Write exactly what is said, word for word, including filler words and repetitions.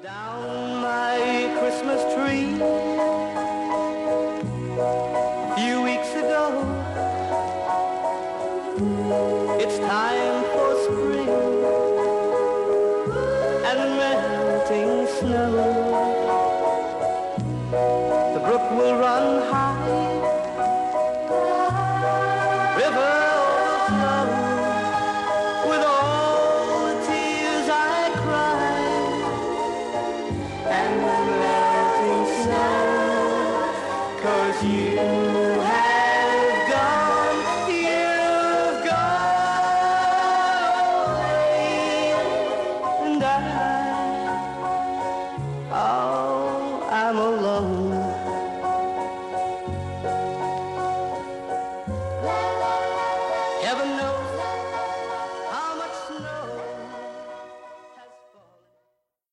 Down my Christmas tree a few weeks ago, it's time for spring and melting snow. The brook will run high, river will flow with all the tears I cry and melting snow, 'cause you